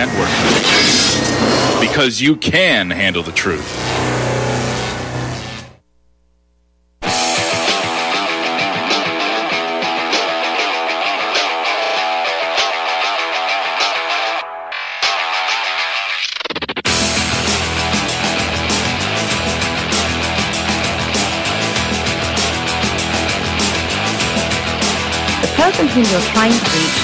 Network. Because you can handle the truth. The person whom you're trying to reach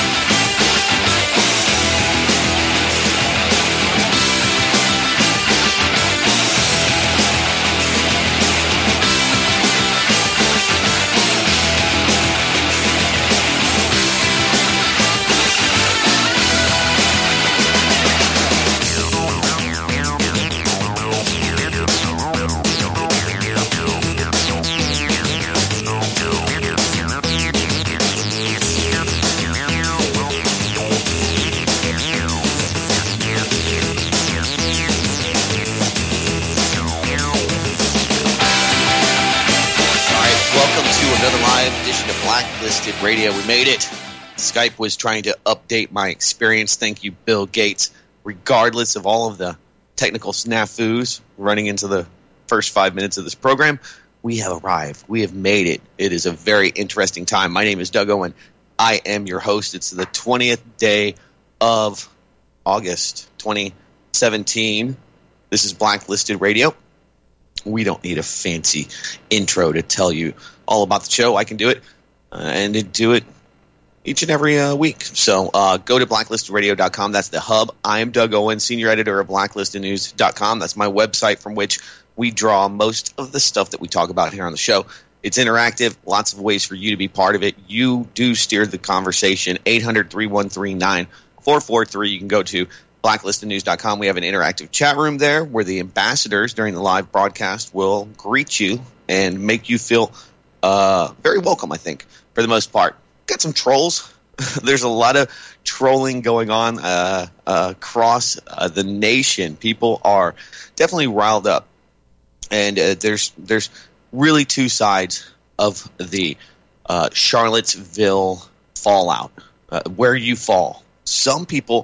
Blacklisted Radio. We made it. Skype was trying to update my experience. Thank you, Bill Gates. Regardless of all of the technical snafus running into the first 5 minutes of this program, we have arrived. We have made it. It is a very interesting time. My name is Doug Owen. I am your host. It's the 20th day of August 2017. This is Blacklisted Radio. We don't need a fancy intro to tell you all about the show. I can do it. And do it each and every week. So go to blacklistedradio.com. That's the hub. I am Doug Owen, senior editor of blacklistednews.com. That's my website from which we draw most of the stuff that we talk about here on the show. It's interactive, lots of ways for you to be part of it. You do steer the conversation. 800-313-9443. You can go to blacklistednews.com. We have an interactive chat room there where the ambassadors during the live broadcast will greet you and make you feel very welcome, I think, for the most part. Got some trolls. There's a lot of trolling going on across the nation. People are definitely riled up. And there's really two sides of the Charlottesville fallout, where you fall. Some people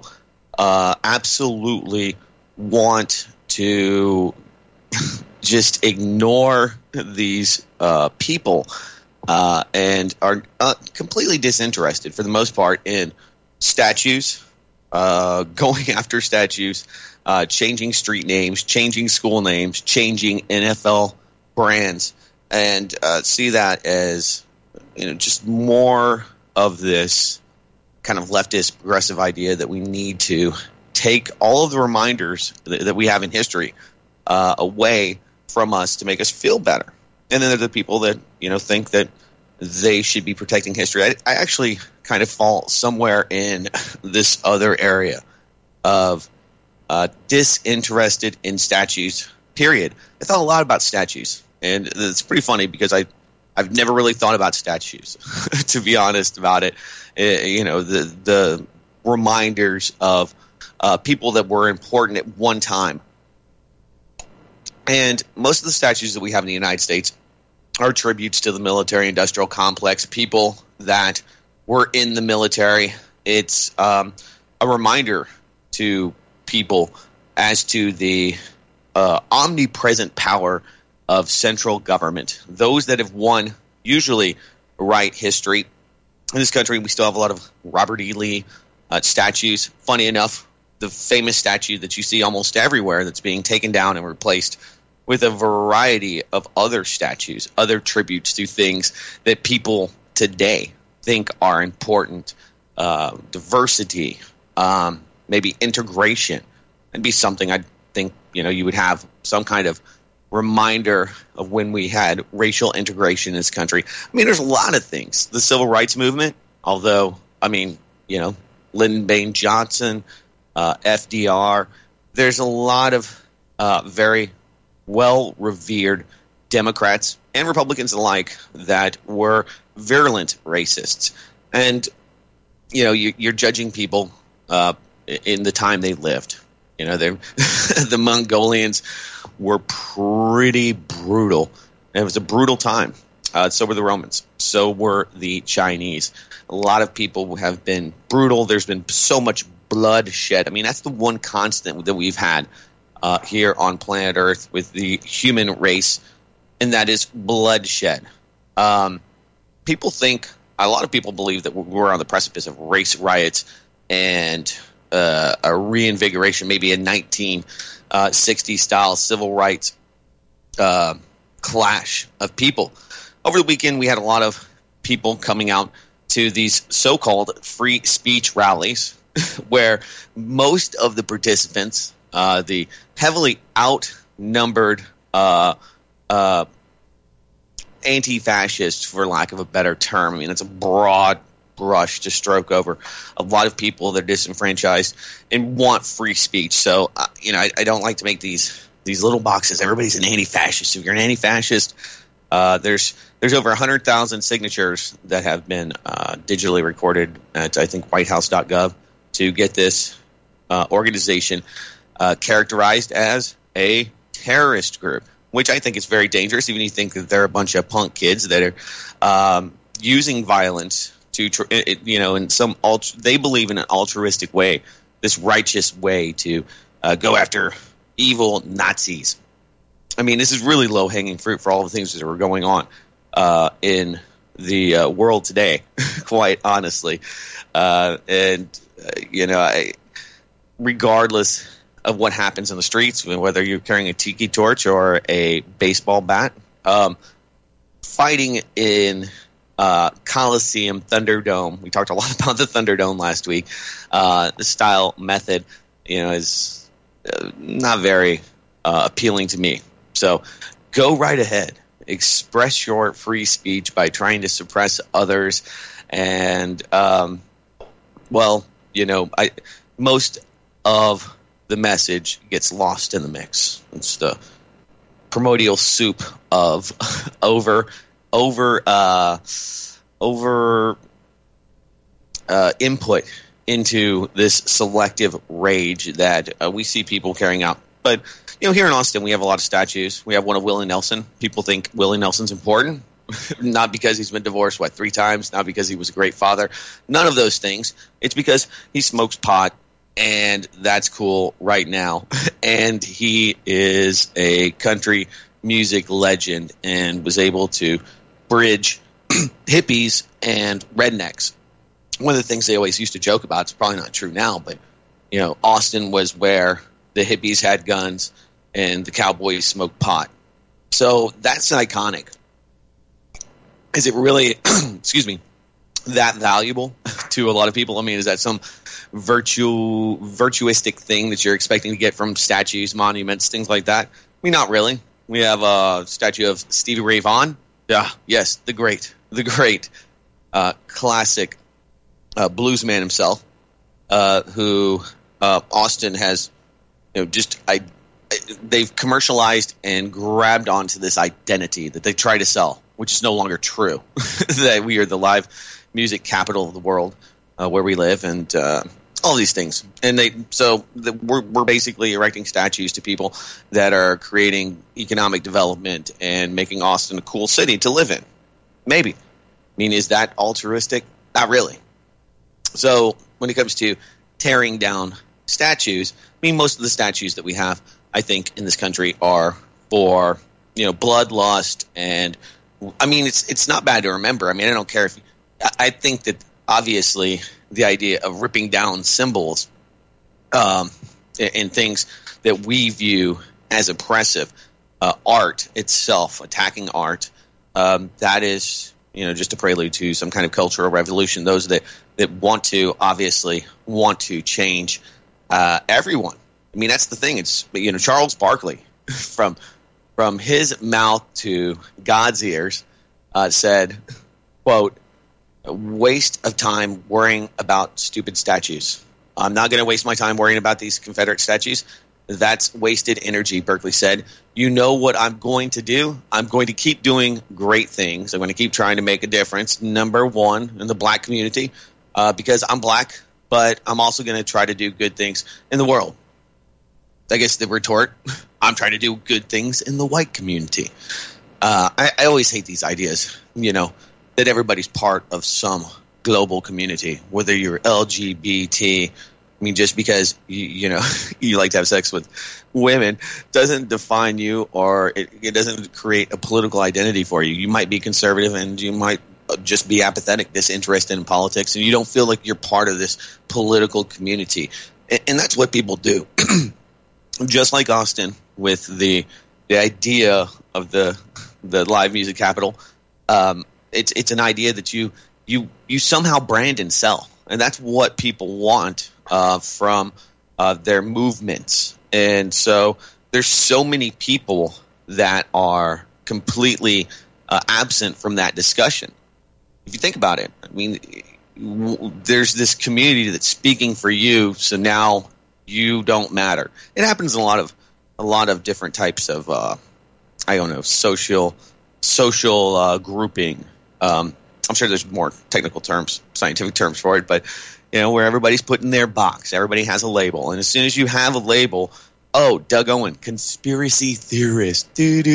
absolutely want to just ignore these people and are completely disinterested, for the most part, in statues, going after statues, changing street names, changing school names, changing NFL brands, and see that as just more of this kind of leftist progressive idea that we need to take all of the reminders that we have in history away from us to make us feel better. And then there are the people that think that they should be protecting history. I actually kind of fall somewhere in this other area of disinterested in statues, period. I thought a lot about statues, and it's pretty funny because I've never really thought about statues, to be honest about it. The reminders of people that were important at one time. And most of the statues that we have in the United States are tributes to the military-industrial complex, people that were in the military. It's a reminder to people as to the omnipresent power of central government. Those that have won usually write history. In this country, we still have a lot of Robert E. Lee statues. Funny enough, the famous statue that you see almost everywhere that's being taken down and replaced with a variety of other statues, other tributes to things that people today think are important. Diversity, maybe integration. That'd be something I think you would have some kind of reminder of when we had racial integration in this country. I mean, there's a lot of things. The civil rights movement, although, Lyndon Baines Johnson, FDR, there's a lot of very well-revered Democrats and Republicans alike that were virulent racists. And, you're judging people in the time they lived. The Mongolians were pretty brutal. It was a brutal time. So were the Romans. So were the Chinese. A lot of people have been brutal. There's been so much bloodshed. I mean, that's the one constant that we've had here on planet Earth with the human race, and that is bloodshed. People think, a lot of people believe that we're on the precipice of race riots and a reinvigoration, maybe a 1960s style civil rights clash of people. Over the weekend, we had a lot of people coming out to these so-called free speech rallies where most of the participants, the heavily outnumbered anti-fascists, for lack of a better term. I mean, it's a broad brush to stroke over a lot of people that are disenfranchised and want free speech. So, I don't like to make these little boxes. Everybody's an anti-fascist. If you're an anti-fascist, there's over 100,000 signatures that have been digitally recorded at, I think, whitehouse.gov to get this organization characterized as a terrorist group, which I think is very dangerous. Even if you think that they're a bunch of punk kids that are using violence to, in some they believe in an altruistic way, this righteous way to go after evil Nazis. I mean, this is really low-hanging fruit for all the things that are going on in the world today, quite honestly. Regardless of what happens in the streets, whether you're carrying a tiki torch or a baseball bat, fighting in Coliseum, Thunderdome. We talked a lot about the Thunderdome last week. The style method, is not very appealing to me. So go right ahead. Express your free speech by trying to suppress others. And, most of the message gets lost in the mix. It's the primordial soup of over input into this selective rage that we see people carrying out. But here in Austin, we have a lot of statues. We have one of Willie Nelson. People think Willie Nelson's important, not because he's been divorced 3 times, not because he was a great father, none of those things. It's because he smokes pot, and that's cool right now. And he is a country music legend and was able to bridge hippies and rednecks. One of the things they always used to joke about, it's probably not true now, but Austin was where the hippies had guns and the cowboys smoked pot. So that's iconic. Is it really, that valuable to a lot of people? I mean, is that some virtuistic thing that you're expecting to get from statues, monuments, things like that? I mean, not really. We have a statue of Stevie Ray Vaughan. Yeah, yes, the great classic bluesman himself, who Austin has, they've commercialized and grabbed onto this identity that they try to sell, which is no longer true. That we are the live music capital of the world, where we live, and all these things. And we're basically erecting statues to people that are creating economic development and making Austin a cool city to live in. Maybe. I mean, is that altruistic? Not really. So when it comes to tearing down statues, I mean, most of the statues that we have, I think, in this country are for, bloodlust. And I mean, it's not bad to remember. I mean, I don't care if I think that obviously the idea of ripping down symbols and things that we view as oppressive, art itself, attacking art, that is, just a prelude to some kind of cultural revolution. Those that want to change everyone. I mean, that's the thing. It's, Charles Barkley, from his mouth to God's ears, said, quote, "Waste of time worrying about stupid statues. I'm not going to waste my time worrying about these Confederate statues. That's wasted energy," Berkeley said. "You know what I'm going to do? I'm going to keep doing great things. I'm going to keep trying to make a difference, number one, in the black community, because I'm black, but I'm also going to try to do good things in the world." I guess the retort, I'm trying to do good things in the white community. I always hate these ideas, that everybody's part of some global community, whether you're LGBT, mean, just because you know you like to have sex with women doesn't define you, or it doesn't create a political identity for you. You might be conservative, and you might just be apathetic, disinterested in politics, and you don't feel like you're part of this political community. And that's what people do. Just like Austin with the idea of the live music capital, it's an idea that you somehow brand and sell, and that's what people want from their movements. And so there's so many people that are completely absent from that discussion. If you think about it, I mean, there's this community that's speaking for you, so now you don't matter. It happens in a lot of different types of social grouping. I'm sure there's more technical terms, scientific terms for it, but where everybody's put in their box, everybody has a label, and as soon as you have a label, Doug Owen, conspiracy theorist,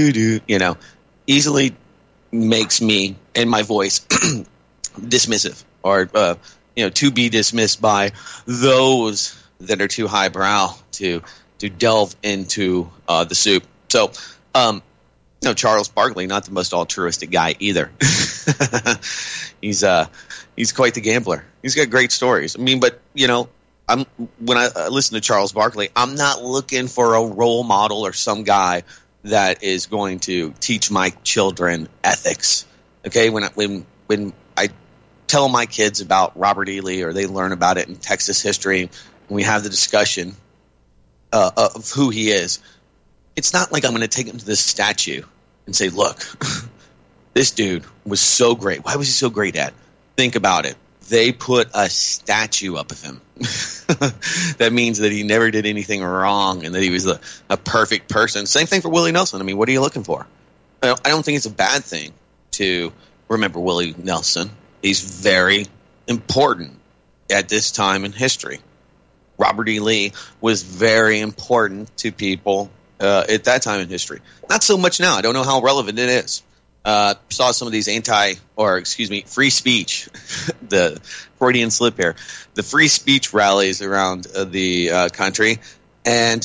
easily makes me and my voice dismissive, or to be dismissed by those that are too highbrow to delve into the soup. So, Charles Barkley, not the most altruistic guy either. He's quite the gambler. He's got great stories. I mean, but when I listen to Charles Barkley, I'm not looking for a role model or some guy that is going to teach my children ethics. Okay, when I tell my kids about Robert E. Lee, or they learn about it in Texas history, and we have the discussion of who he is, it's not like I'm going to take him to this statue and say, look, this dude was so great. Why was he so great at? Think about it. They put a statue up of him. That means that he never did anything wrong and that he was a perfect person. Same thing for Willie Nelson. I mean, what are you looking for? I don't think it's a bad thing to remember Willie Nelson. He's very important at this time in history. Robert E. Lee was very important to people at that time in history. Not so much now. I don't know how relevant it is. Saw some of these free speech, the Freudian slip here, the free speech rallies around the country, and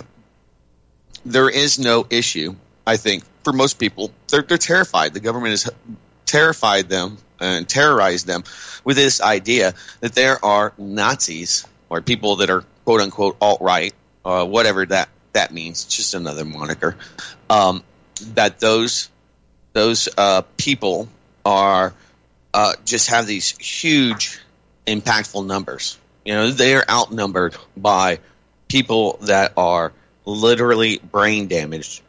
there is no issue, I think, for most people. They're terrified. The government has terrified them and terrorized them with this idea that there are Nazis, or people that are quote-unquote alt-right, whatever that means. It's just another moniker. That those people are just have these huge, impactful numbers. They are outnumbered by people that are literally brain damaged,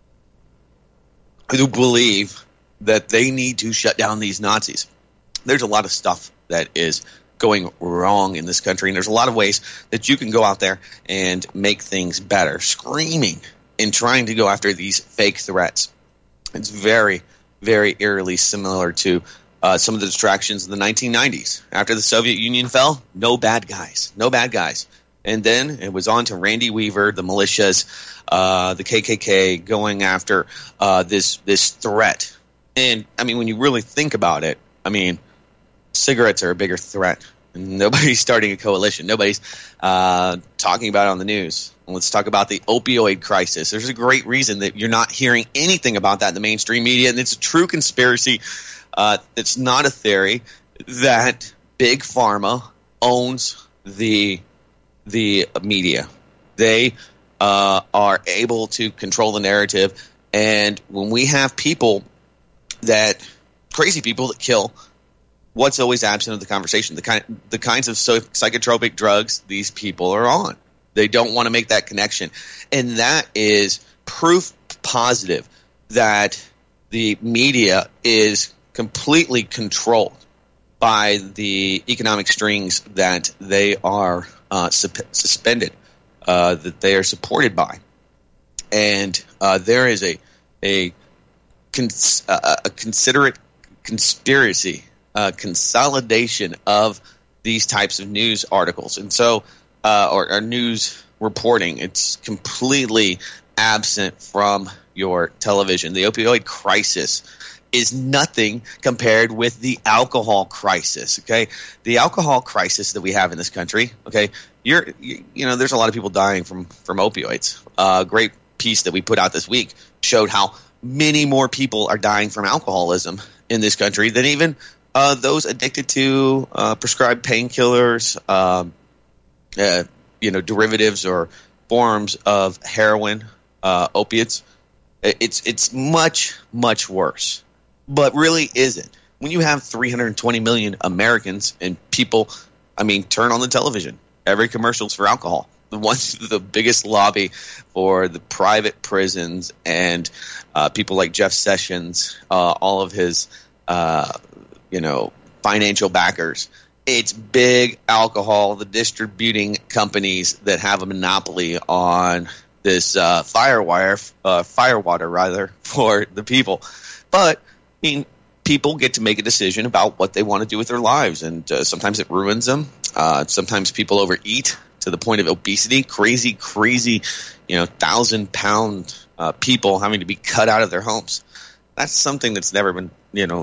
who believe that they need to shut down these Nazis. There's a lot of stuff that is going wrong in this country, and there's a lot of ways that you can go out there and make things better, screaming and trying to go after these fake threats. It's very, very eerily similar to some of the distractions in the 1990s. After the Soviet Union fell, no bad guys. And then it was on to Randy Weaver, the militias, the KKK, going after this threat. And, I mean, when you really think about it, I mean, cigarettes are a bigger threat. Nobody's starting a coalition. Nobody's talking about it on the news. Let's talk about the opioid crisis. There's a great reason that you're not hearing anything about that in the mainstream media, and it's a true conspiracy. It's not a theory that Big Pharma owns the media. They are able to control the narrative, and when we have crazy people that kill, what's always absent of the conversation? The kinds of psychotropic drugs these people are on. They don't want to make that connection. And that is proof positive that the media is completely controlled by the economic strings that they are suspended, that they are supported by. And there is a considerate conspiracy, consolidation of these types of news articles. And so, or news reporting, it's completely absent from your television. The opioid crisis is nothing compared with the alcohol crisis. Okay, the alcohol crisis that we have in this country. Okay, there's a lot of people dying from opioids. A great piece that we put out this week showed how many more people are dying from alcoholism in this country than even those addicted to prescribed painkillers, derivatives or forms of heroin, opiates. It's much, much worse. But really isn't. When you have 320 million Americans and people, turn on the television. Every commercial's for alcohol. The biggest lobby for the private prisons and people like Jeff Sessions, all of his, financial backers. It's big alcohol, the distributing companies that have a monopoly on this firewater for the people. But people get to make a decision about what they want to do with their lives, and sometimes it ruins them. Sometimes people overeat to the point of obesity, crazy, 1,000-pound people having to be cut out of their homes. That's something that's never been,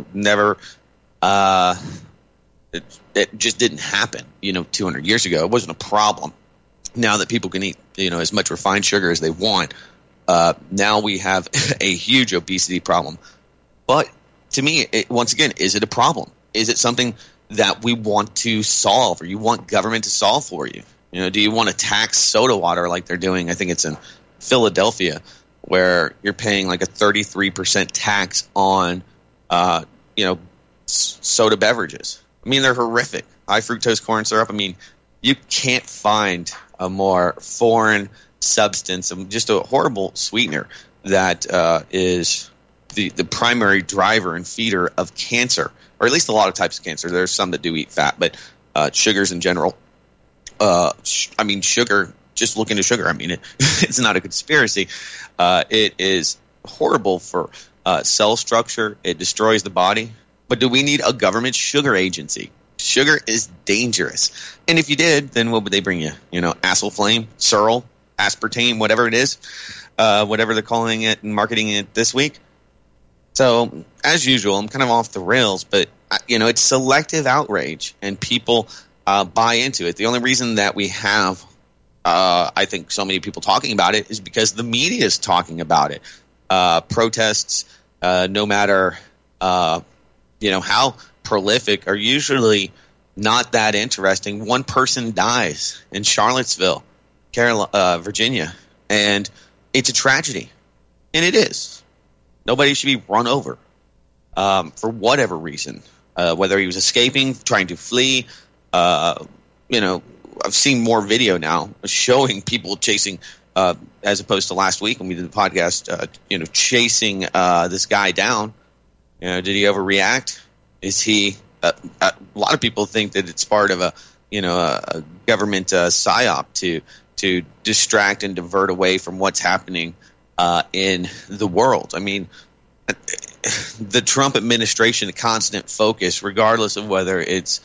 it just didn't happen, 200 years ago. It wasn't a problem. Now that people can eat, as much refined sugar as they want, now we have a huge obesity problem. But to me, once again, is it a problem? Is it something that we want to solve, or you want government to solve for you? Do you want to tax soda water like they're doing? I think it's in Philadelphia, where you're paying like a 33% tax on, soda beverages. They're horrific. High fructose corn syrup. You can't find a more foreign substance, just a horrible sweetener that is the primary driver and feeder of cancer, or at least a lot of types of cancer. There's some that do eat fat, but sugars in general. Sugar, just look into sugar. It's not a conspiracy. It is horrible for cell structure. It destroys the body. But do we need a government sugar agency? Sugar is dangerous. And if you did, then what would they bring you? Acylflame, Searle, aspartame, whatever it is, whatever they're calling it and marketing it this week. So, as usual, I'm kind of off the rails, but, it's selective outrage, and people buy into it. The only reason that we have, I think, so many people talking about it is because the media is talking about it. Protests, no matter, how prolific, are usually not that interesting. One person dies in Charlottesville, Virginia, and it's a tragedy. And it is. Nobody should be run over for whatever reason, whether he was escaping, trying to flee. I've seen more video now showing people chasing, as opposed to last week when we did the podcast, chasing this guy down. Did he overreact? Is he? A lot of people think that it's part of a government psyop to distract and divert away from what's happening in the world. The Trump administration, a constant focus, regardless of whether it's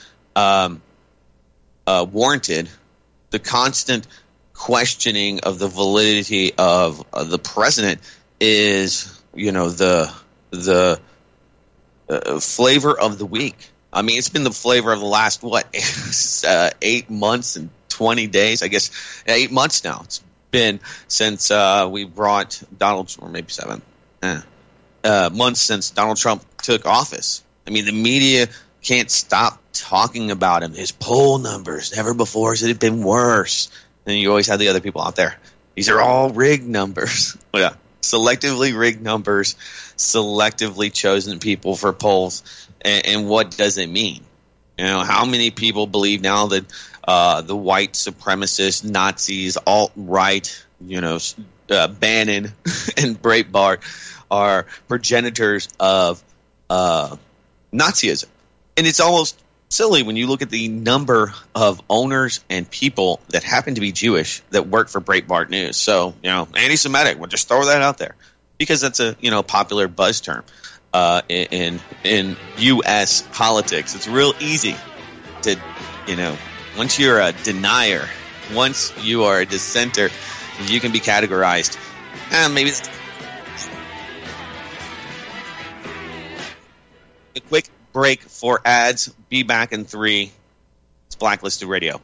warranted, the constant questioning of the validity of the president is, the flavor of the week. It's been the flavor of the last 8 months and 20 days. I guess 8 months now. It's been since we brought Donald, or maybe 7 months since Donald Trump took office. The media can't stop talking about him. His poll numbers, never before has it been worse. And you always have the other people out there. These are all rigged numbers. Yeah, selectively rigged numbers, selectively chosen people for polls. And what does it mean? How many people believe now that the white supremacists, Nazis, alt-right, Bannon and Breitbart are progenitors of Nazism? And it's almost silly when you look at the number of owners and people that happen to be Jewish that work for Breitbart News. So, anti-Semitic, we'll just throw that out there because that's a, popular buzz term in U.S. politics. It's real easy to, once you're a denier, once you are a dissenter, you can be categorized. Maybe a quick break for ads. Be back in 3. It's Blacklisted Radio.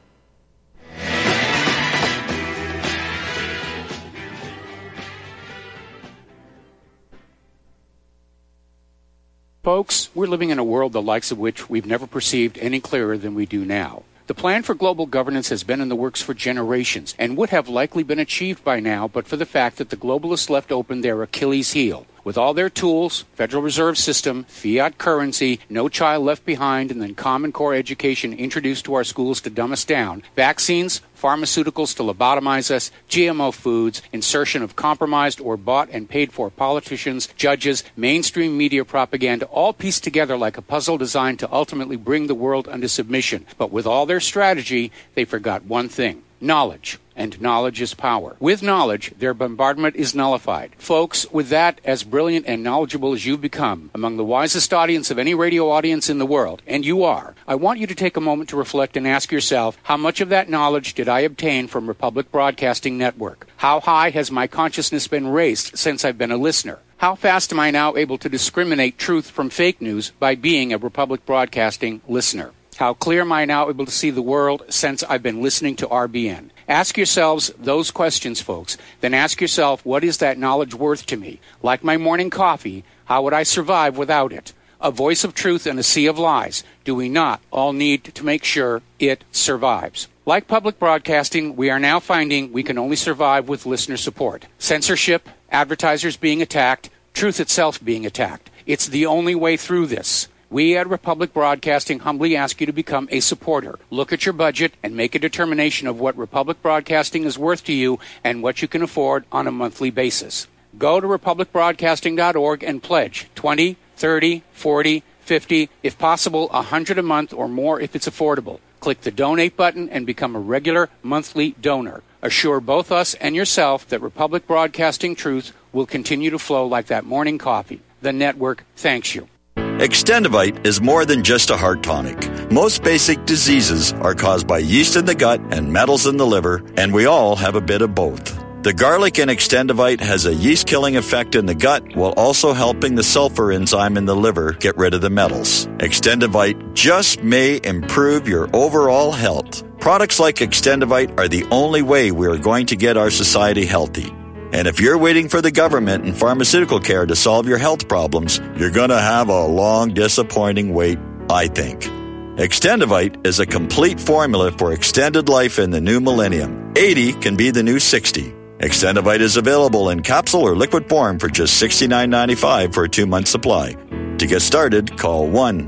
Folks, we're living in a world the likes of which we've never perceived any clearer than we do now. The plan for global governance has been in the works for generations and would have likely been achieved by now but for the fact that the globalists left open their Achilles heel. With all their tools, Federal Reserve System, fiat currency, no child left behind, and then Common Core education introduced to our schools to dumb us down, vaccines, pharmaceuticals to lobotomize us, GMO foods, insertion of compromised or bought and paid for politicians, judges, mainstream media propaganda, all pieced together like a puzzle designed to ultimately bring the world under submission. But with all their strategy, they forgot one thing: knowledge. And knowledge is power. With knowledge, their bombardment is nullified. Folks, with that, as brilliant and knowledgeable as you've become, among the wisest audience of any radio audience in the world, and you are, I want you to take a moment to reflect and ask yourself, how much of that knowledge did I obtain from Republic Broadcasting Network? How high has my consciousness been raised since I've been a listener? How fast am I now able to discriminate truth from fake news by being a Republic Broadcasting listener? How clear am I now able to see the world since I've been listening to RBN? Ask yourselves those questions, folks. Then ask yourself, what is that knowledge worth to me? Like my morning coffee, how would I survive without it? A voice of truth in a sea of lies. Do we not all need to make sure it survives? Like public broadcasting, we are now finding we can only survive with listener support. Censorship, advertisers being attacked, truth itself being attacked. It's the only way through this. We at Republic Broadcasting humbly ask you to become a supporter. Look at your budget and make a determination of what Republic Broadcasting is worth to you and what you can afford on a monthly basis. Go to republicbroadcasting.org and pledge $20, $30, $40, $50, if possible, $100 a month or more if it's affordable. Click the donate button and become a regular monthly donor. Assure both us and yourself that Republic Broadcasting truth will continue to flow like that morning coffee. The network thanks you. Extendivite is more than just a heart tonic. Most basic diseases are caused by yeast in the gut and metals in the liver, and we all have a bit of both. The garlic in Extendivite has a yeast-killing effect in the gut while also helping the sulfur enzyme in the liver get rid of the metals. Extendivite just may improve your overall health. Products like Extendivite are the only way we are going to get our society healthy. And if you're waiting for the government and pharmaceutical care to solve your health problems, you're going to have a long, disappointing wait, I think. Extendivite is a complete formula for extended life in the new millennium. 80 can be the new 60. Extendivite is available in capsule or liquid form for just $69.95 for a 2-month supply. To get started, call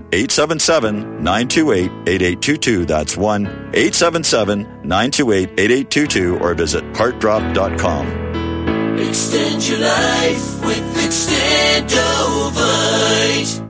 1-877-928-8822. That's 1-877-928-8822 or visit heartdrop.com. Extend your life with Extendovite.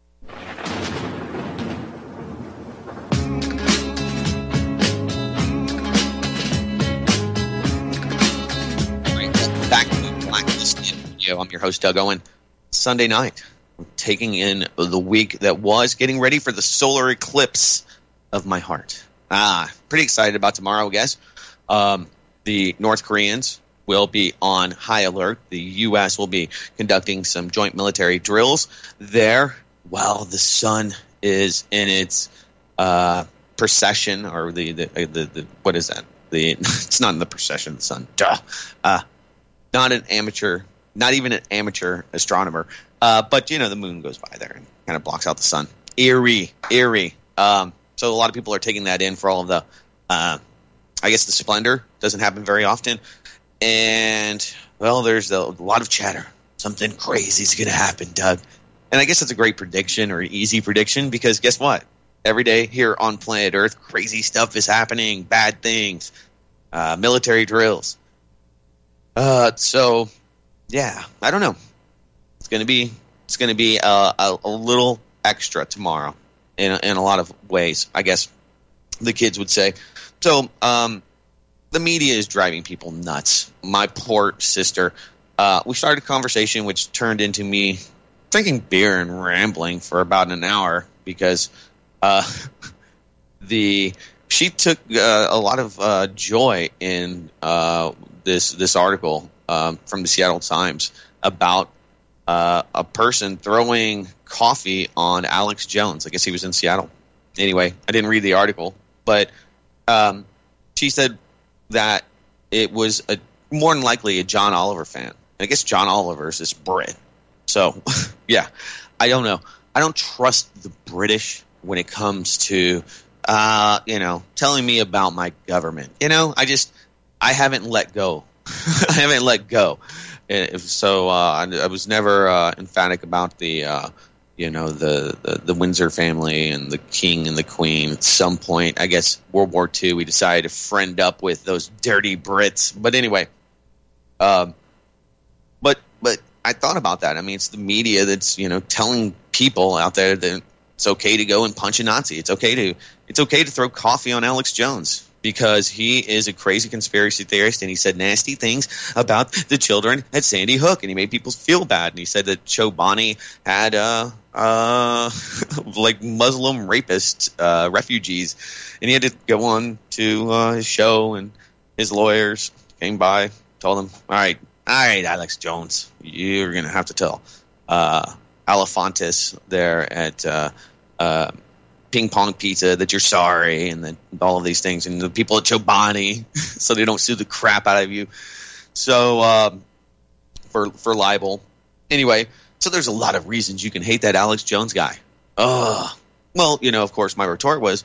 Back to Blacklisted Radio. I'm your host, Doug Owen. Sunday night, we're taking in the week that was, getting ready for the solar eclipse of my heart. Pretty excited about tomorrow, I guess. The North Koreans will be on high alert. The U.S. will be conducting some joint military drills there while the sun is in its precession, or the what is that? It's not in the precession, the sun. Not even an amateur astronomer. But the moon goes by there and kind of blocks out the sun. Eerie. So a lot of people are taking that in for all of the, I guess the splendor doesn't happen very often. And, well, there's a lot of chatter. Something crazy is going to happen, Doug. And I guess that's a great prediction, or easy prediction, because guess what? Every day here on planet Earth, crazy stuff is happening, bad things, military drills. So, yeah, I don't know. It's going to be a little extra tomorrow in a lot of ways, I guess the kids would say. So, the media is driving people nuts. My poor sister. We started a conversation which turned into me drinking beer and rambling for about an hour because she took a lot of joy in this article from the Seattle Times about a person throwing coffee on Alex Jones. I guess he was in Seattle. Anyway, I didn't read the article, but she said that it was more than likely a John Oliver fan. I guess John Oliver is this Brit. So, yeah, I don't know. I don't trust the British when it comes to, telling me about my government. I haven't let go. I haven't let go. So I was never emphatic about the Windsor family and the king and the queen. At some point, I guess World War II, we decided to friend up with those dirty Brits. But anyway, but I thought about that. I mean, it's the media that's telling people out there that it's okay to go and punch a Nazi. It's okay to throw coffee on Alex Jones because he is a crazy conspiracy theorist and he said nasty things about the children at Sandy Hook and he made people feel bad. And he said that Chobani had like Muslim rapist refugees, and he had to go on to his show, and his lawyers came by, told him, all right, Alex Jones, you're going to have to tell Alefantis there at Ping Pong Pizza that you're sorry, and then all of these things, and the people at Chobani so they don't sue the crap out of you. So for libel. Anyway, so there's a lot of reasons you can hate that Alex Jones guy. Well, of course, my retort was,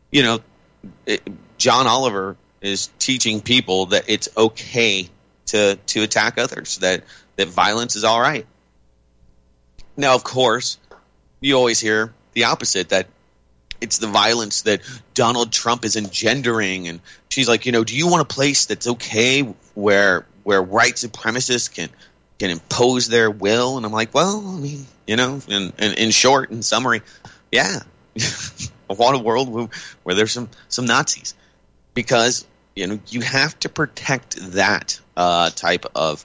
John Oliver is teaching people that it's okay to attack others, that violence is all right. Now, of course, you always hear the opposite, that it's the violence that Donald Trump is engendering. And she's like, do you want a place that's okay where white supremacists can impose their will? And I'm like, well, I mean, in short, in summary, yeah. I want a world where there's some Nazis, because you have to protect that type of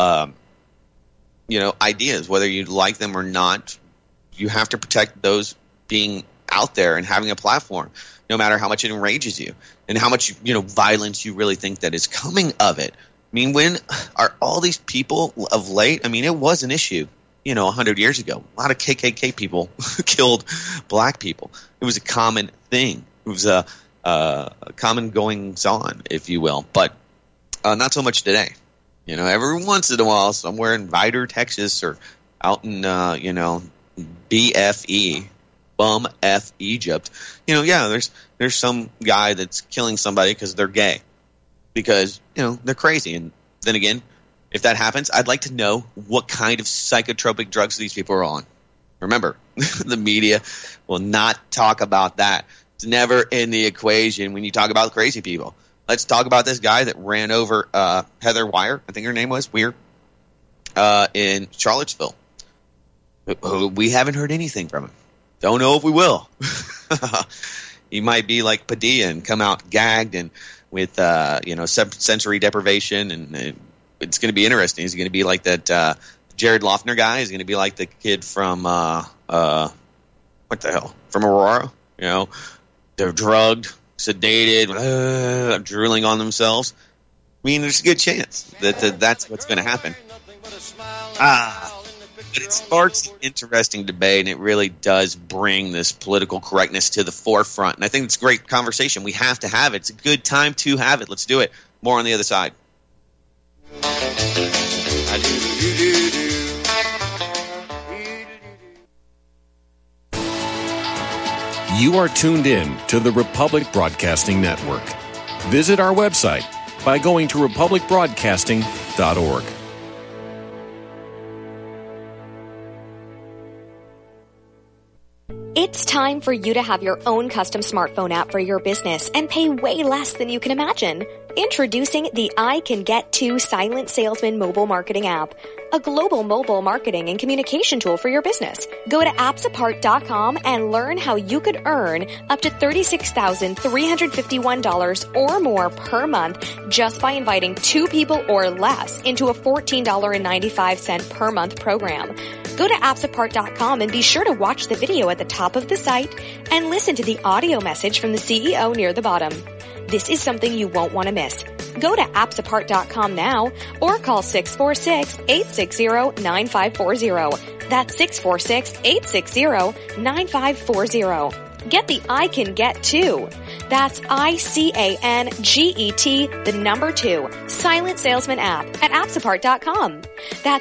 ideas, whether you like them or not. You have to protect those being out there and having a platform, no matter how much it enrages you and how much violence you really think that is coming of it. I mean, when are all these people of late? I mean, it was an issue, 100 years ago. A lot of KKK people killed black people. It was a common thing. It was a common goings on, if you will, but not so much today. Every once in a while, somewhere in Vidor, Texas, or out in BFE, Bum F Egypt, there's some guy that's killing somebody because they're gay, because they're crazy. And then again, if that happens, I'd like to know what kind of psychotropic drugs these people are on. Remember, the media will not talk about that. It's never in the equation when you talk about crazy people. Let's talk about this guy that ran over Heather Weir, I think her name was, Weir, in Charlottesville. We haven't heard anything from him. Don't know if we will. He might be like Padilla and come out gagged and with sensory deprivation, and it's going to be interesting. He's going to be like that Jared Loughner guy. He's going to be like the kid from what the hell, from Aurora. They're drugged, sedated, drooling on themselves. I mean, there's a good chance that that's what's going to happen. But it sparks an interesting debate, and it really does bring this political correctness to the forefront. And I think it's a great conversation. We have to have it. It's a good time to have it. Let's do it. More on the other side. You are tuned in to the Republic Broadcasting Network. Visit our website by going to republicbroadcasting.org. It's time for you to have your own custom smartphone app for your business and pay way less than you can imagine. Introducing the I Can Get To Silent Salesman mobile marketing app, a global mobile marketing and communication tool for your business. Go to appsapart.com and learn how you could earn up to $36,351 or more per month just by inviting 2 people or less into a $14.95 per month program. Go to appsapart.com and be sure to watch the video at the top of the site and listen to the audio message from the CEO near the bottom. This is something you won't want to miss. Go to appsapart.com now or call 646-860-9540. That's 646-860-9540. Get the I Can Get 2. That's ICANGET, the number 2, Silent Salesman app at appsapart.com. That's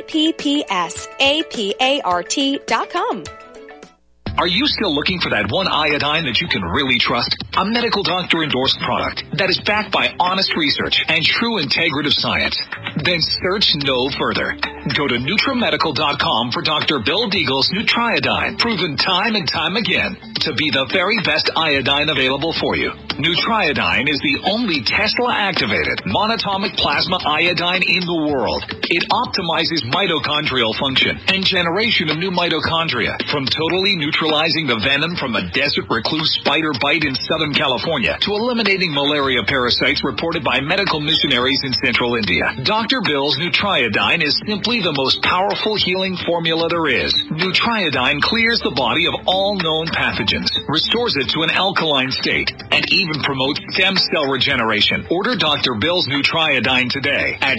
APPSAPART.com. Are you still looking for that one iodine that you can really trust? A medical doctor endorsed product that is backed by honest research and true integrative science? Then search no further. Go to NutriMedical.com for Dr. Bill Deagle's Nutriodine, proven time and time again to be the very best iodine available for you. Nutriodine is the only Tesla-activated monatomic plasma iodine in the world. It optimizes mitochondrial function and generation of new mitochondria, from totally neutralizing the venom from a desert recluse spider bite in Southern California to eliminating malaria parasites reported by medical missionaries in Central India. Dr. Bill's Nutriodine is simply the most powerful healing formula there is. Nutriodine clears the body of all known pathogens, restores it to an alkaline state, and even promotes stem cell regeneration. Order Dr. Bill's Nutriodine today at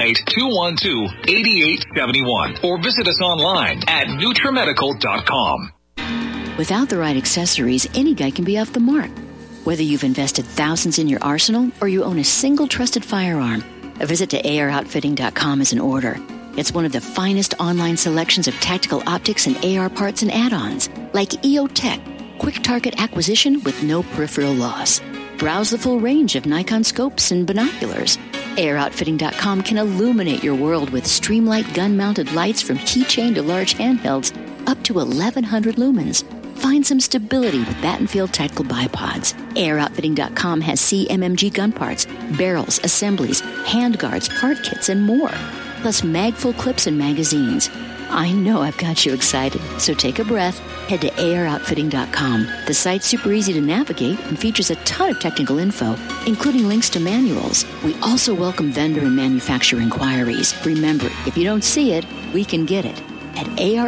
888-212-8871 or visit us online at NutriMedical.com. Without the right accessories, any guy can be off the mark. Whether you've invested thousands in your arsenal or you own a single trusted firearm, a visit to AROutfitting.com is in order. It's one of the finest online selections of tactical optics and AR parts and add-ons, like EOTech, quick target acquisition with no peripheral loss. Browse the full range of Nikon scopes and binoculars. AROutfitting.com can illuminate your world with Streamlight gun-mounted lights from keychain to large handhelds up to 1,100 lumens. Find some stability with Battenfield tactical bipods. AROutfitting.com has CMMG gun parts, barrels, assemblies, handguards, part kits, and more. Plus mag-full clips and magazines. I know I've got you excited, so take a breath. Head to AROutfitting.com. The site's super easy to navigate and features a ton of technical info, including links to manuals. We also welcome vendor and manufacturer inquiries. Remember, if you don't see it, we can get it at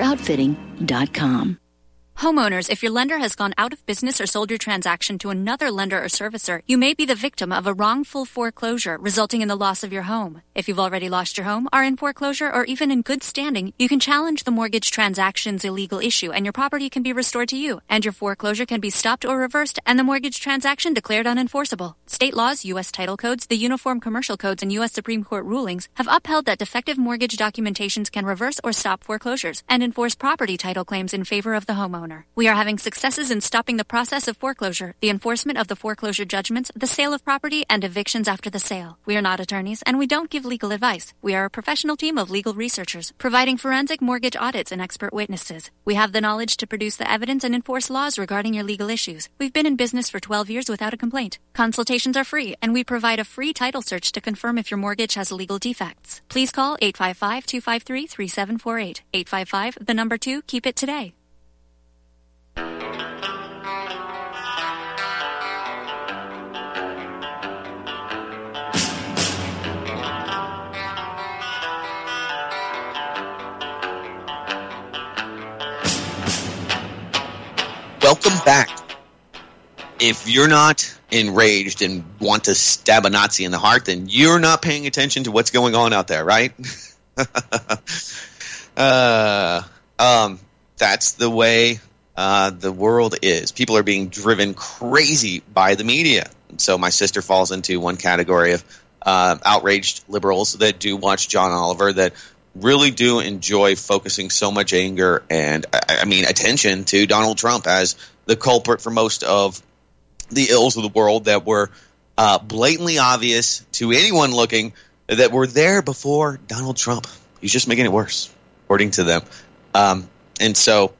AROutfitting.com. Homeowners, if your lender has gone out of business or sold your transaction to another lender or servicer, you may be the victim of a wrongful foreclosure resulting in the loss of your home. If you've already lost your home, are in foreclosure, or even in good standing, you can challenge the mortgage transaction's illegal issue and your property can be restored to you, and your foreclosure can be stopped or reversed and the mortgage transaction declared unenforceable. State laws, U.S. title codes, the Uniform Commercial Codes, and U.S. Supreme Court rulings have upheld that defective mortgage documentations can reverse or stop foreclosures and enforce property title claims in favor of the homeowner. We are having successes in stopping the process of foreclosure, the enforcement of the foreclosure judgments, the sale of property, and evictions after the sale. We are not attorneys, and we don't give legal advice. We are a professional team of legal researchers, providing forensic mortgage audits and expert witnesses. We have the knowledge to produce the evidence and enforce laws regarding your legal issues. We've been in business for 12 years without a complaint. Consultations are free, and we provide a free title search to confirm if your mortgage has legal defects. Please call 855-253-3748. 855, the number 2, keep it today. Welcome back. If you're not enraged and want to stab a Nazi in the heart, then you're not paying attention to what's going on out there, right? That's the way the world is. People are being driven crazy by the media. And so my sister falls into one category of outraged liberals that do watch John Oliver, that really do enjoy focusing so much anger and, attention to Donald Trump as the culprit for most of the ills of the world that were blatantly obvious to anyone looking, that were there before Donald Trump. He's just making it worse, according to them. And so,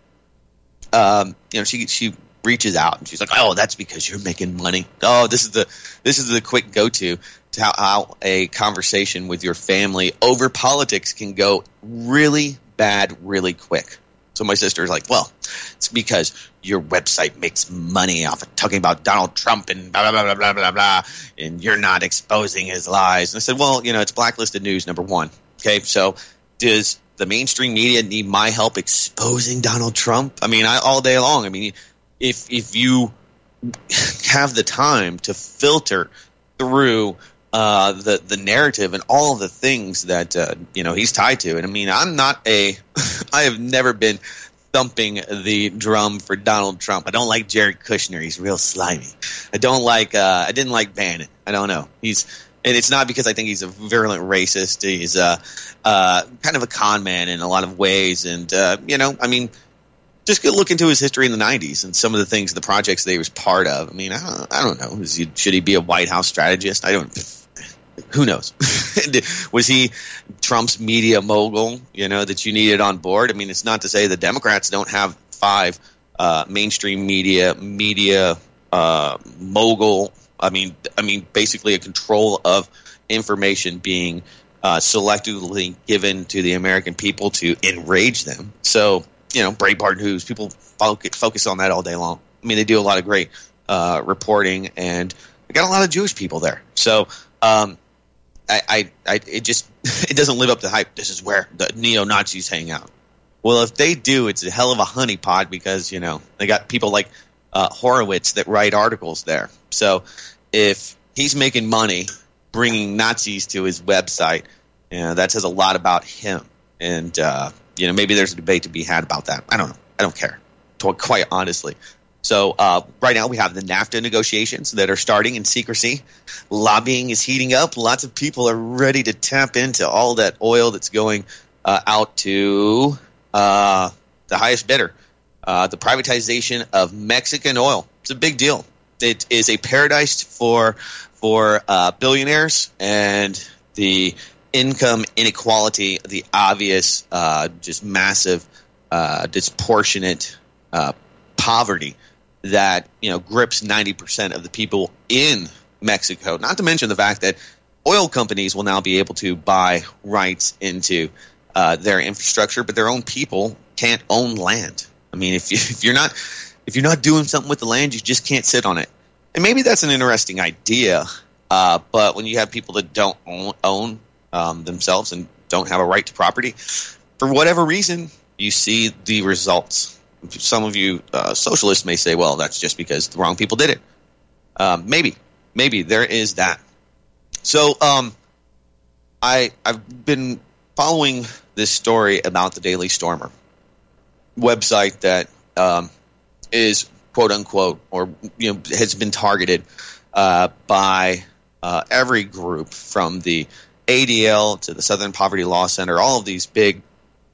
she reaches out and she's like, "Oh, that's because you're making money. Oh, this is the quick go-to to how a conversation with your family over politics can go really bad really quick." So my sister's like, "Well, it's because your website makes money off of talking about Donald Trump and blah, blah, blah, blah, blah, blah, and you're not exposing his lies." And I said, "Well, it's blacklisted news, number one. Okay, so does the mainstream media need my help exposing Donald Trump? All day long. If you have the time to filter through the narrative and all of the things that he's tied to. And I mean, I have never been thumping the drum for Donald Trump. I don't like Jared Kushner. He's real slimy. I didn't like Bannon. I don't know. And it's not because I think he's a virulent racist. He's kind of a con man in a lot of ways. And, I mean, just go look into his history in the 90s and some of the things, the projects that he was part of. I mean, I don't know. Should he be a White House strategist? Who knows? Was he Trump's media mogul, that you needed on board? I mean, it's not to say the Democrats don't have 5 mainstream media mogul. I mean, basically a control of information being selectively given to the American people to enrage them. So, Breitbart News, people focus on that all day long. I mean, they do a lot of great reporting, and they got a lot of Jewish people there. So, it doesn't live up to the hype. This is where the neo-Nazis hang out. Well, if they do, it's a hell of a honeypot because, they got people like Horowitz that write articles there. So if he's making money bringing Nazis to his website, that says a lot about him. And, maybe there's a debate to be had about that. I don't know. I don't care, quite honestly. So right now we have the NAFTA negotiations that are starting in secrecy. Lobbying is heating up. Lots of people are ready to tap into all that oil that's going out to the highest bidder. The privatization of Mexican oil. It's a big deal. It is a paradise for billionaires, and the income inequality, the obvious, just massive, disproportionate poverty that grips 90% of the people in Mexico. Not to mention the fact that oil companies will now be able to buy rights into their infrastructure, but their own people can't own land. I mean, if you're not doing something with the land, you just can't sit on it. And maybe that's an interesting idea, but when you have people that don't own themselves and don't have a right to property, for whatever reason, you see the results. Some of you socialists may say, well, that's just because the wrong people did it. Maybe there is that. So I've been following this story about the Daily Stormer website that is quote unquote, or has been targeted by every group from the ADL to the Southern Poverty Law Center, all of these big,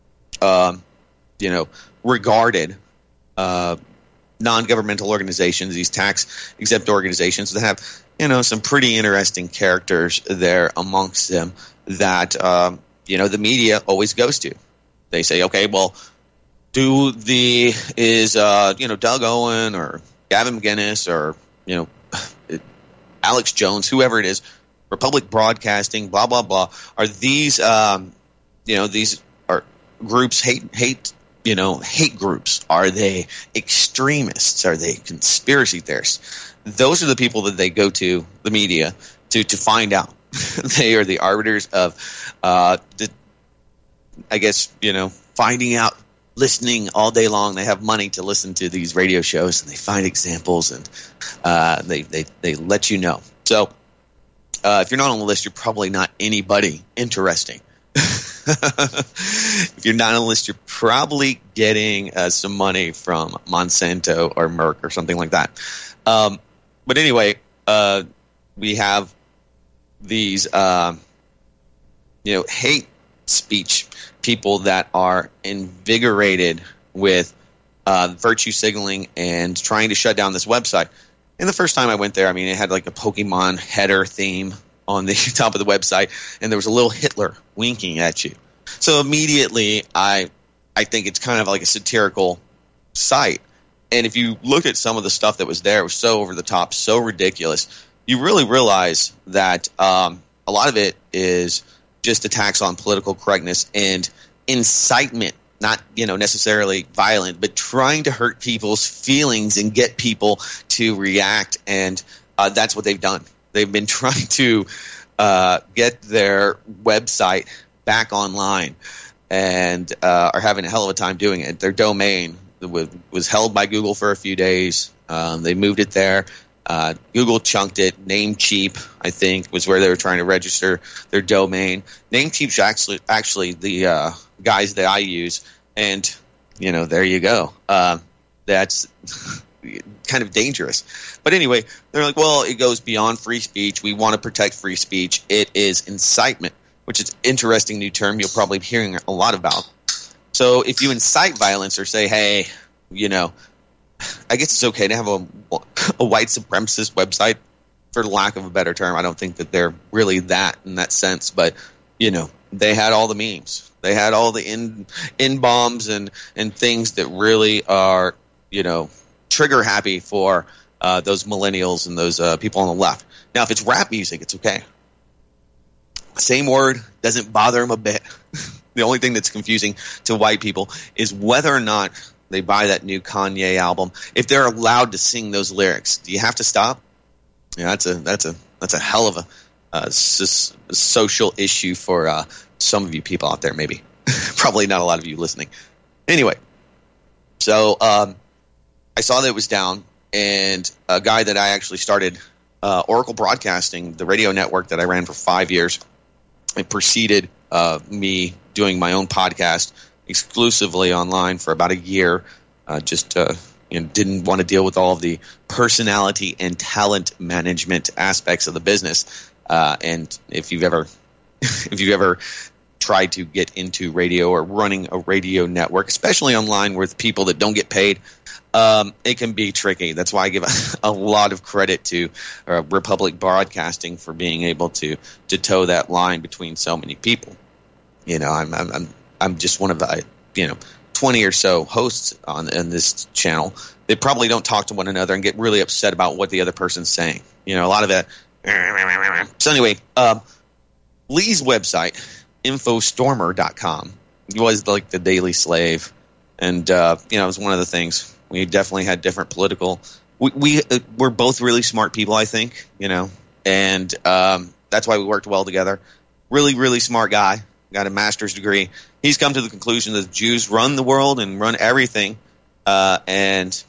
regarded non-governmental organizations, these tax-exempt organizations that have, some pretty interesting characters there amongst them that, the media always goes to. They say, okay, well, is Doug Owen or Gavin McInnes or, Alex Jones, whoever it is, Republic Broadcasting, blah, blah, blah, are these, these are groups, hate groups? Are they extremists? Are they conspiracy theorists? Those are the people that they go to, the media, to find out. They are the arbiters of, finding out, listening all day long. They have money to listen to these radio shows, and they find examples, and they let you know. So if you're not on the list, you're probably not anybody interesting. If you're not on the list, you're probably getting some money from Monsanto or Merck or something like that. But anyway, we have these, hate speech people that are invigorated with virtue signaling and trying to shut down this website. And the first time I went there, it had like a Pokemon header theme on the top of the website, and there was a little Hitler winking at you. So immediately, I think it's kind of like a satirical site. And if you look at some of the stuff that was there, it was so over the top, so ridiculous. You really realize that a lot of it is just attacks on political correctness and incitement, not necessarily violent, but trying to hurt people's feelings and get people to react. And that's what they've done. They've been trying to get their website back online and are having a hell of a time doing it. Their domain was held by Google for a few days. They moved it there. Google chunked it. Namecheap, I think, was where they were trying to register their domain. Namecheap's actually the guys that I use, and there you go. That's kind of dangerous. But anyway, they're like, well, it goes beyond free speech. We want to protect free speech. It is incitement, which is an interesting new term you'll probably be hearing a lot about. So if you incite violence or say, hey, I guess it's okay to have a white supremacist website, for lack of a better term. I don't think that they're really that in that sense, but they had all the memes, they had all the in bombs and things that really are trigger happy for those millennials and those people on the left. Now, if it's rap music, it's okay. Same word, doesn't bother them a bit. The only thing that's confusing to white people is whether or not they buy that new Kanye album. If they're allowed to sing those lyrics, do you have to stop? Yeah, that's a hell of a social issue for some of you people out there. Maybe, probably not a lot of you listening. Anyway, so I saw that it was down, and a guy that I actually started Oracle Broadcasting, the radio network that I ran for 5 years, it preceded me doing my own podcast exclusively online for about a year. Didn't want to deal with all of the personality and talent management aspects of the business. And if you've ever tried to get into radio or running a radio network, especially online with people that don't get paid, it can be tricky. That's why I give a lot of credit to Republic Broadcasting for being able to toe that line between so many people. I'm just one of the 20 or so hosts on this channel. They probably don't talk to one another and get really upset about what the other person's saying. A lot of that. So anyway, Lee's website, infostormer.com, was like the Daily Slave, and it was one of the things. We definitely had different political. We're both really smart people, I think. And that's why we worked well together. Really, really smart guy. Got a master's degree. He's come to the conclusion that Jews run the world and run everything. That's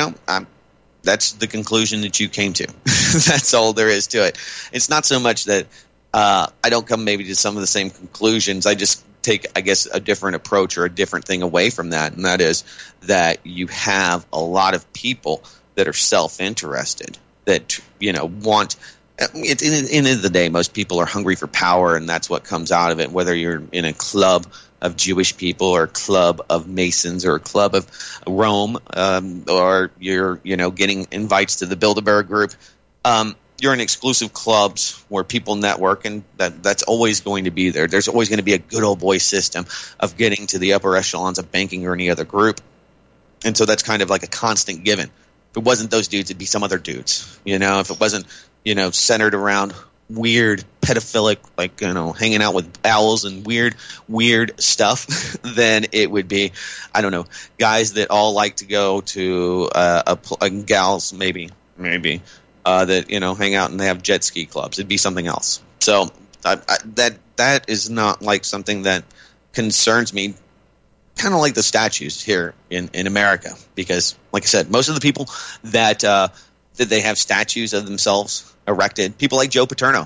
the conclusion that you came to. That's all there is to it. It's not so much that I don't come maybe to some of the same conclusions. I just take, I guess, a different approach or a different thing away from that. And that is that you have a lot of people that are self-interested, that, want – at the end of the day, most people are hungry for power, and that's what comes out of it, whether you're in a club of Jewish people or a club of Masons or a club of Rome, or you're getting invites to the Bilderberg group. You're in exclusive clubs where people network, and that's always going to be there. There's always going to be a good old boy system of getting to the upper echelons of banking or any other group. And so that's kind of like a constant given. If it wasn't those dudes, it'd be some other dudes. If it wasn't centered around weird pedophilic, hanging out with owls and weird stuff, then it would be, I don't know, guys that all like to go to gals maybe that hang out and they have jet ski clubs. It'd be something else. So that is not like something that concerns me. Kind of like the statues here in America, because, like I said, most of the people that they have statues of themselves erected, people like Joe Paterno,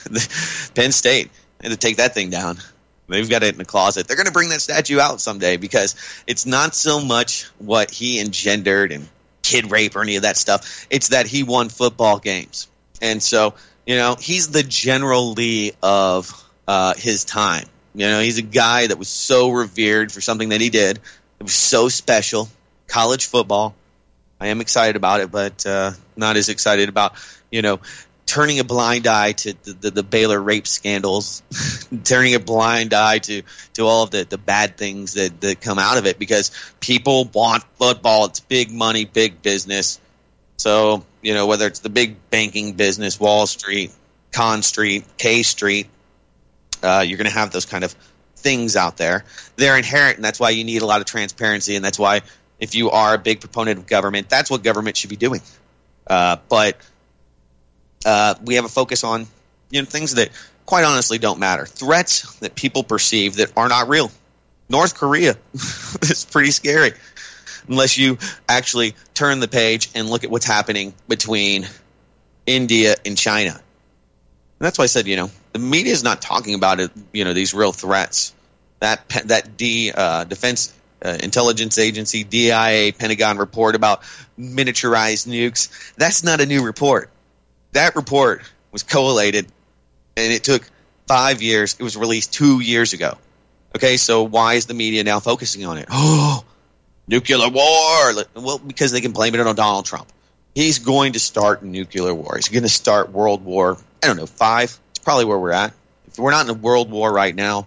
Penn State, they had to take that thing down. They've got it in the closet. They're going to bring that statue out someday, because it's not so much what he engendered and kid rape or any of that stuff. It's that he won football games. And so, he's the General Lee of his time. He's a guy that was so revered for something that he did. It was so special. College football. I am excited about it, but not as excited about, turning a blind eye to the Baylor rape scandals, turning a blind eye to all of the bad things that come out of it, because people want football. It's big money, big business. So, whether it's the big banking business, Wall Street, Con Street, K Street, you're going to have those kind of things out there. They're inherent, and that's why you need a lot of transparency, and that's why if you are a big proponent of government, that's what government should be doing. But we have a focus on things that quite honestly don't matter. Threats that people perceive that are not real. North Korea is pretty scary unless you actually turn the page and look at what's happening between India, and China. And that's why I said, the media is not talking about it, these real threats. That Defense Intelligence Agency, DIA, Pentagon report about miniaturized nukes, that's not a new report. That report was collated, and it took 5 years. It was released 2 years ago. Okay, so why is the media now focusing on it? Oh, nuclear war. Well, because they can blame it on Donald Trump. He's going to start nuclear war. He's going to start World War, I don't know, 5. It's probably where we're at. If we're not in a world war right now,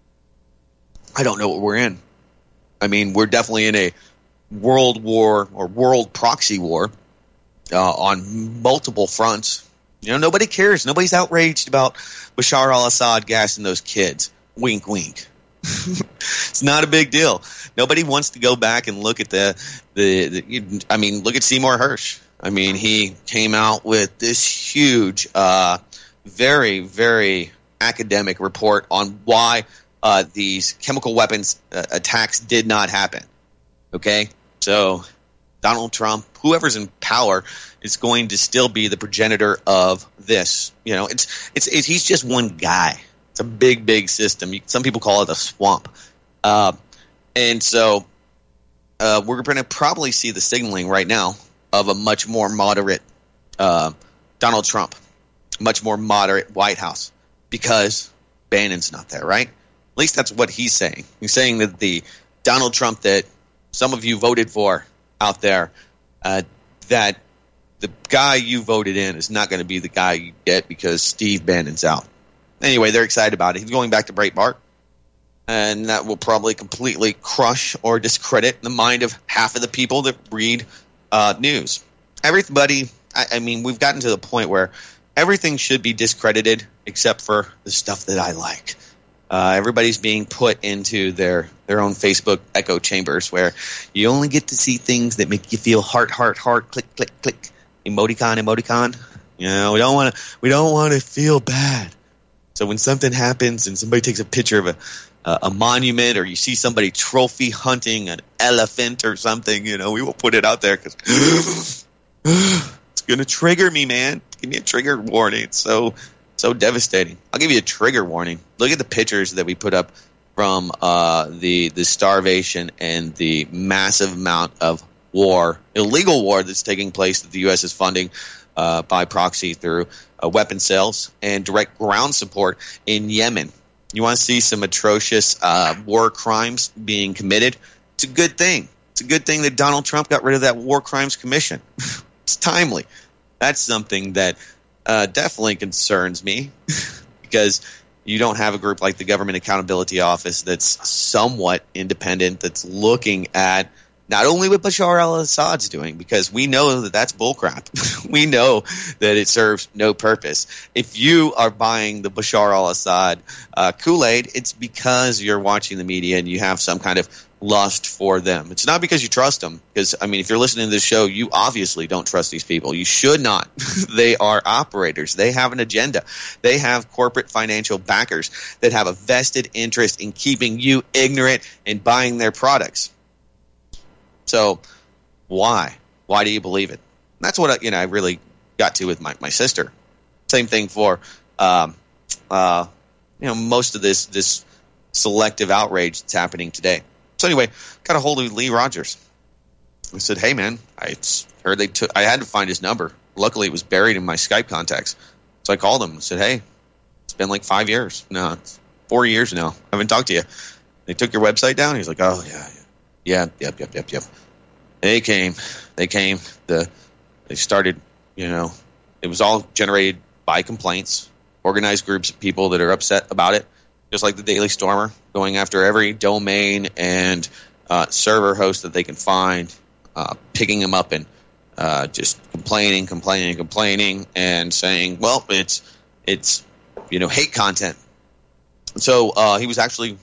I don't know what we're in. I mean, we're definitely in a world war or world proxy war on multiple fronts. Nobody cares. Nobody's outraged about Bashar al-Assad gassing those kids. Wink, wink. It's not a big deal. Nobody wants to go back and look at look at Seymour Hersh. I mean, he came out with this huge, very, very academic report on why these chemical weapons attacks did not happen. Okay? So Donald Trump, whoever's in power, is going to still be the progenitor of this. He's just one guy. It's a big, big system. Some people call it a swamp. And so we're going to probably see the signaling right now of a much more moderate Donald Trump, much more moderate White House, because Bannon's not there, right? At least that's what he's saying. He's saying that the Donald Trump that some of you voted for out there, that the guy you voted in is not going to be the guy you get because Steve Bannon's out. Anyway, they're excited about it. He's going back to Breitbart, and that will probably completely crush or discredit the mind of half of the people that read news. Everybody, I mean, we've gotten to the point where everything should be discredited except for the stuff that I like. Everybody's being put into their own Facebook echo chambers where you only get to see things that make you feel heart, click, click, click, emoticon. We don't want to feel bad. So when something happens and somebody takes a picture of a monument, or you see somebody trophy hunting an elephant or something, we will put it out there because it's going to trigger me, man. Give me a trigger warning. It's so devastating. I'll give you a trigger warning. Look at the pictures that we put up from the starvation and the massive amount of war, illegal war that's taking place that the U.S. is funding by proxy through weapon sales and direct ground support in Yemen. You want to see some atrocious war crimes being committed? It's a good thing. It's a good thing that Donald Trump got rid of that War Crimes Commission. It's timely. That's something that definitely concerns me because you don't have a group like the Government Accountability Office that's somewhat independent, that's looking at not only what Bashar al-Assad's doing, because we know that that's bullcrap. We know that it serves no purpose. If you are buying the Bashar al-Assad Kool-Aid, it's because you're watching the media and you have some kind of lust for them. It's not because you trust them. Because, if you're listening to this show, you obviously don't trust these people. You should not. They are operators. They have an agenda. They have corporate financial backers that have a vested interest in keeping you ignorant and buying their products. So why? Why do you believe it? And that's what I really got to with my sister. Same thing for most of this selective outrage that's happening today. So anyway, got a hold of Lee Rogers. I said, "Hey man, I heard I had to find his number. Luckily, it was buried in my Skype contacts. So I called him and said, "Hey, it's been like 5 years. No, it's 4 years now. I haven't talked to you. They took your website down." He's like, "Oh yeah. Yep. They came. They started, it was all generated by complaints, organized groups of people that are upset about it, just like the Daily Stormer, going after every domain and server host that they can find, picking them up and just complaining, and saying, well, it's hate content." So he was actually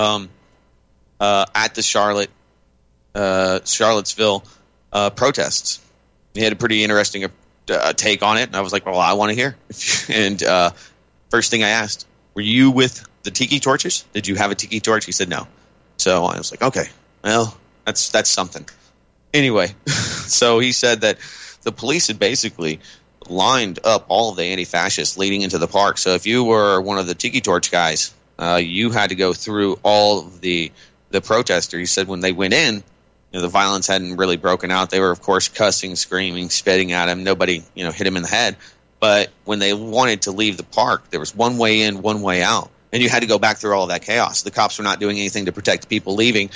at the Charlottesville protests. He had a pretty interesting take on it, and I was like, well, I want to hear. And first thing I asked, were you with the tiki torches? Did you have a tiki torch? He said no. So I was like, okay, well, that's something. Anyway, so he said that the police had basically lined up all of the anti-fascists leading into the park. So if you were one of the Tiki Torch guys, you had to go through all of the protesters. He said when they went in, the violence hadn't really broken out. They were, of course, cussing, screaming, spitting at him. Nobody, hit him in the head. But when they wanted to leave the park, there was one way in, one way out. And you had to go back through all of that chaos. The cops were not doing anything to protect people leaving.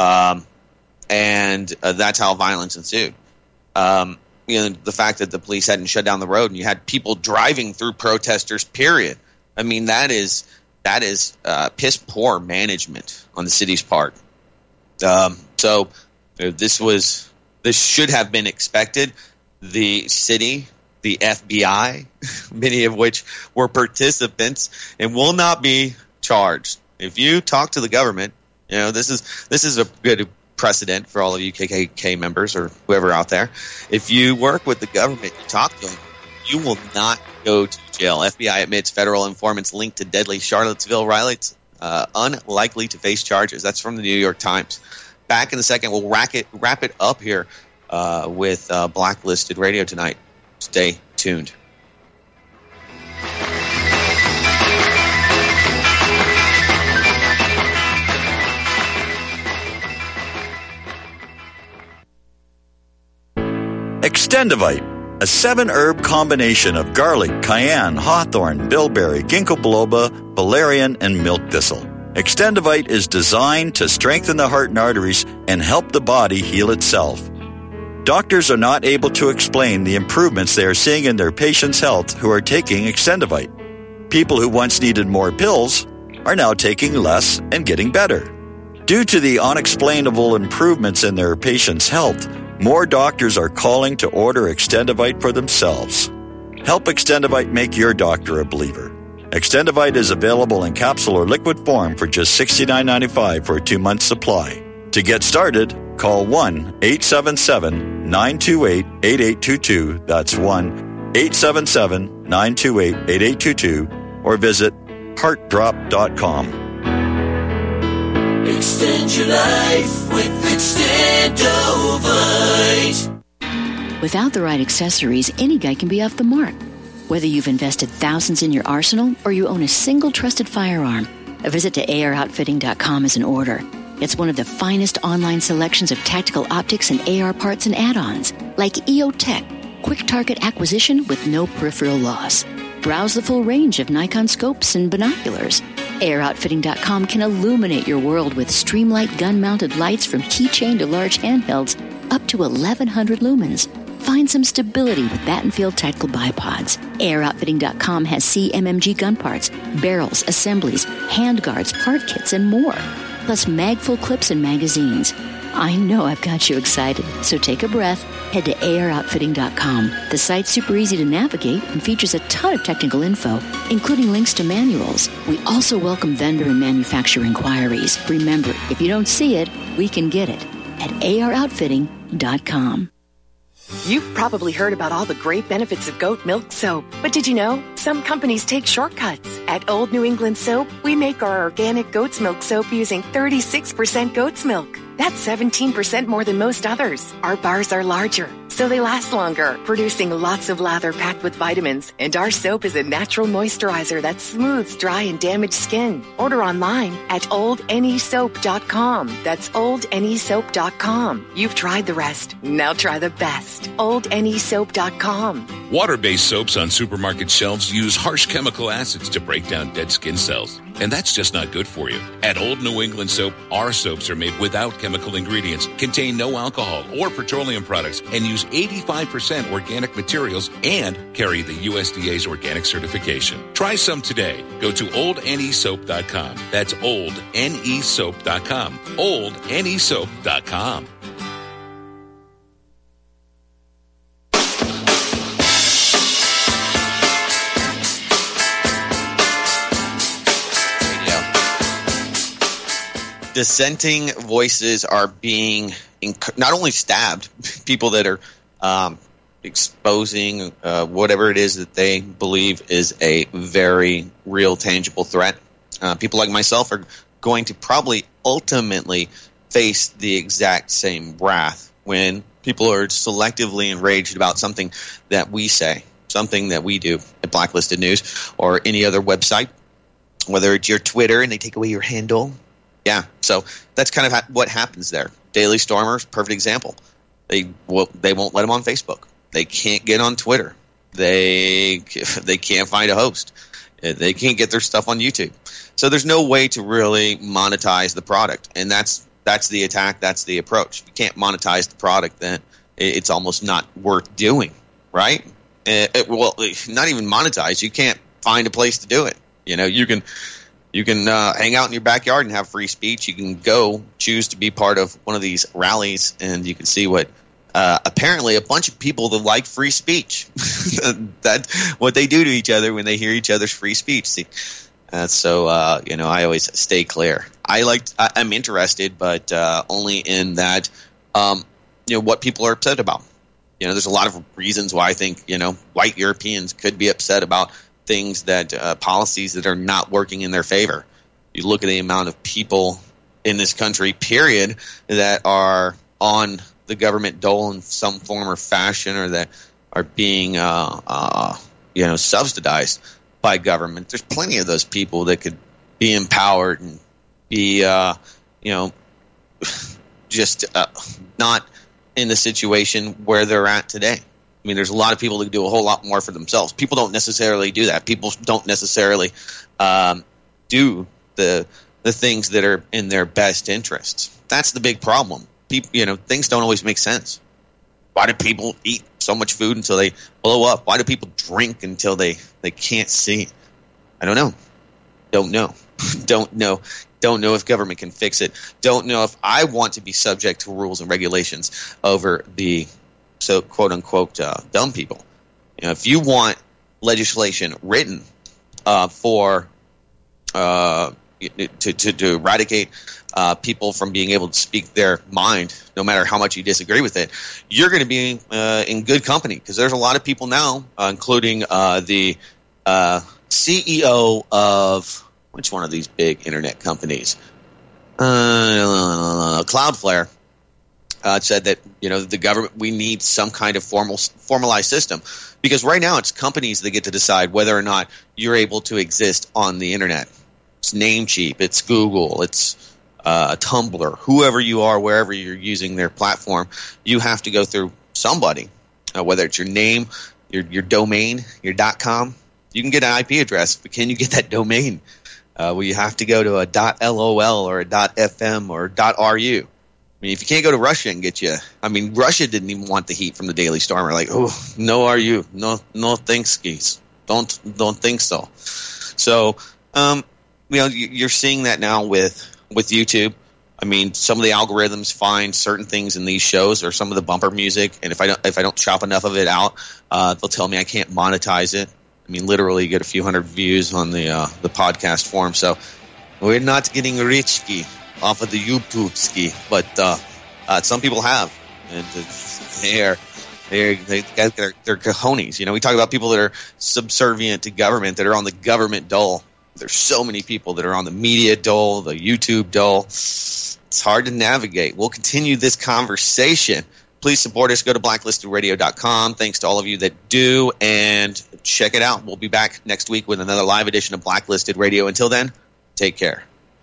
And that's how violence ensued. The fact that the police hadn't shut down the road and you had people driving through protesters, period. I mean, that is piss poor management on the city's part. So this should have been expected. The city, the FBI, many of which were participants and will not be charged. If you talk to the government, this is a good precedent for all of you KKK members or whoever out there. If you work with the government, you talk to them, you will not go to jail. FBI admits federal informants linked to deadly Charlottesville riots unlikely to face charges. That's from the New York Times. Back in a second, we'll wrap it up here with Blacklisted Radio tonight. Stay tuned. Extendivite, a 7-herb combination of garlic, cayenne, hawthorn, bilberry, ginkgo biloba, valerian, and milk thistle. Extendivite is designed to strengthen the heart and arteries and help the body heal itself. Doctors are not able to explain the improvements they are seeing in their patients' health who are taking Extendivite. People who once needed more pills are now taking less and getting better. Due to the unexplainable improvements in their patients' health, more doctors are calling to order Extendivite for themselves. Help Extendivite make your doctor a believer. Extendivite is available in capsule or liquid form for just $69.95 for a 2-month supply. To get started, call 1-877-928-8822. That's 1-877-928-8822 or visit heartdrop.com. Extend your life with Extendovite. Without the right accessories, any guy can be off the mark. Whether you've invested thousands in your arsenal or you own a single trusted firearm, a visit to AROutfitting.com is in order. It's one of the finest online selections of tactical optics and AR parts and add-ons, like EOTech, quick target acquisition with no peripheral loss. Browse the full range of Nikon scopes and binoculars. AROutfitting.com can illuminate your world with Streamlight gun-mounted lights from keychain to large handhelds up to 1,100 lumens. Find some stability with Battenfield tactical bipods. AirOutfitting.com has CMMG gun parts, barrels, assemblies, handguards, part kits, and more. Plus mag-full clips and magazines. I know I've got you excited, so take a breath. Head to AirOutfitting.com. The site's super easy to navigate and features a ton of technical info, including links to manuals. We also welcome vendor and manufacturer inquiries. Remember, if you don't see it, we can get it at AirOutfitting.com. You've probably heard about all the great benefits of goat milk soap, but did you know some companies take shortcuts? At Old New England Soap, we make our organic goat's milk soap using 36% goat's milk. That's 17% more than most others. Our bars are larger, so they last longer, producing lots of lather packed with vitamins. And our soap is a natural moisturizer that smooths dry and damaged skin. Order online at oldnesoap.com. That's oldnesoap.com. You've tried the rest. Now try the best. oldnesoap.com. Water-based soaps on supermarket shelves use harsh chemical acids to break down dead skin cells. And that's just not good for you. At Old New England Soap, our soaps are made without chemical ingredients, contain no alcohol or petroleum products, and use 85% organic materials and carry the USDA's organic certification. Try some today. Go to oldnesoap.com. That's oldnesoap.com. oldnesoap.com. Dissenting voices are being not only stabbed, people that are exposing whatever it is that they believe is a very real, tangible threat. People like myself are going to probably ultimately face the exact same wrath when people are selectively enraged about something that we say. something that we do at Blacklisted News or any other website, whether it's your Twitter and they take away your handle. Yeah, so that's kind of what happens there. Daily Stormers, perfect example. They won't let them on Facebook. They can't get on Twitter. They can't find a host. They can't get their stuff on YouTube. So there's no way to really monetize the product, and that's the attack. That's the approach. If you can't monetize the product, then it's almost not worth doing, right? Well, not even monetize. You can't find a place to do it. You know, you can hang out in your backyard and have free speech. You can go choose to be part of one of these rallies, and you can see what apparently a bunch of people that like free speech. That's what they do to each other when they hear each other's free speech. See, so I always stay clear. I'm interested, but only in that what people are upset about. You know, there's a lot of reasons why I think white Europeans could be upset about things that policies that are not working in their favor. You look at the amount of people in this country, period, that are on the government dole in some form or fashion, or that are being subsidized by government. There's plenty of those people that could be empowered and be just not in the situation where they're at today. I mean, there's a lot of people that do a whole lot more for themselves. People don't necessarily do that. People don't necessarily do the things that are in their best interests. That's the big problem. People, things don't always make sense. Why do people eat so much food until they blow up? Why do people drink until they can't see? I don't know. Don't know. Don't know. Don't know if government can fix it. Don't know if I want to be subject to rules and regulations over the quote unquote dumb people. If you want legislation written for to eradicate people from being able to speak their mind, no matter how much you disagree with it, you're going to be in good company, because there's a lot of people now, including the CEO of which one of these big internet companies, Cloudflare, said that the government, we need some kind of formalized system, because right now it's companies that get to decide whether or not you're able to exist on the internet. It's Namecheap, it's Google, it's Tumblr, whoever you are, wherever you're using their platform, you have to go through somebody, whether it's your name, your domain, your .com. You can get an IP address, but can you get that domain? Well, you have to go to a .lol or a .fm or .ru. I mean, if you can't go to Russia and get you, I mean, Russia didn't even want the heat from the Daily Stormer. Like, oh, no, are you? No, thanks, skis. Don't think so. So, you're seeing that now with YouTube. I mean, some of the algorithms find certain things in these shows or some of the bumper music, and if I don't chop enough of it out, they'll tell me I can't monetize it. I mean, literally, you get a few hundred views on the podcast form. So we're not getting rich off of the YouTube but some people have, and they got their cojones. We talk about people that are subservient to government, that are on the government dole. There's so many people that are on the media dole, the YouTube dole. It's hard to navigate. We'll continue this conversation. Please support us. Go to blacklistedradio.com. Thanks to all of you that do, and check it out. We'll be back next week with another live edition of Blacklisted Radio. Until then, take care.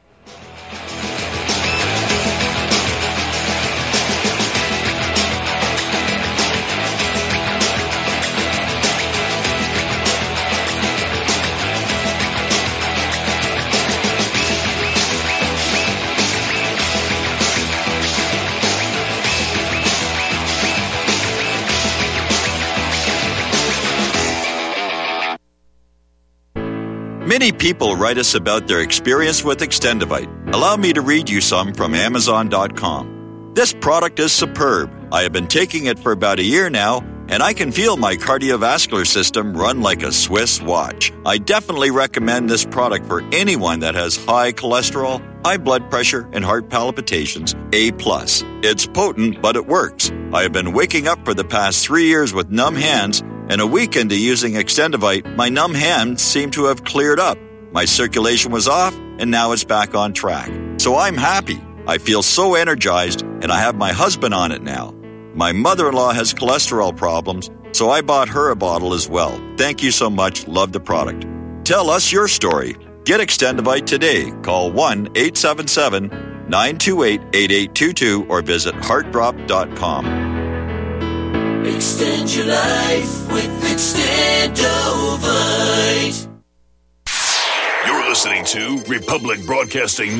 Many people write us about their experience with Extendivite. Allow me to read you some from Amazon.com. This product is superb. I have been taking it for about a year now, and I can feel my cardiovascular system run like a Swiss watch. I definitely recommend this product for anyone that has high cholesterol, high blood pressure, and heart palpitations, A+. It's potent, but it works. I have been waking up for the past 3 years with numb hands, and a week into using Extendivite, my numb hands seem to have cleared up. My circulation was off, and now it's back on track. So I'm happy. I feel so energized, and I have my husband on it now. My mother-in-law has cholesterol problems, so I bought her a bottle as well. Thank you so much. Love the product. Tell us your story. Get Extendivite today. Call 1-877-928-8822 or visit heartdrop.com. Extend your life with Extendivite. You're listening to Republic Broadcasting